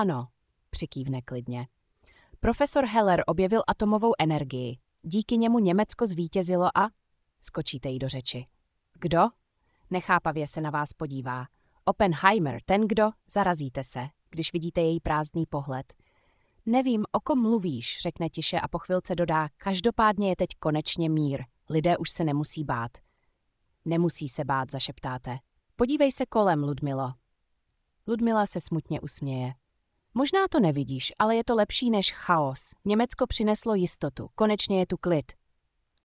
Ano, přikývne klidně. Profesor Heller objevil atomovou energii. Díky němu Německo zvítězilo a... Skočíte jí do řeči. Kdo? Nechápavě se na vás podívá. Oppenheimer, ten kdo? Zarazíte se, když vidíte její prázdný pohled. Nevím, o kom mluvíš, řekne tiše a po chvilce dodá, každopádně je teď konečně mír. Lidé už se nemusí bát. Nemusí se bát, zašeptáte. Podívej se kolem, Ludmilo. Ludmila se smutně usměje. Možná to nevidíš, ale je to lepší než chaos. Německo přineslo jistotu. Konečně je tu klid.